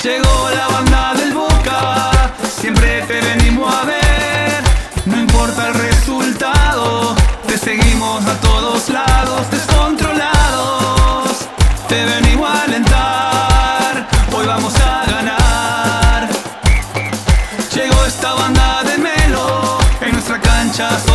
Llegó la banda del Boca, siempre te venimos a ver. No importa el resultado, te seguimos a todos lados, descontrolados. Te venimos a alentar, hoy vamos a ganar. Llegó esta banda de Melo, en nuestra cancha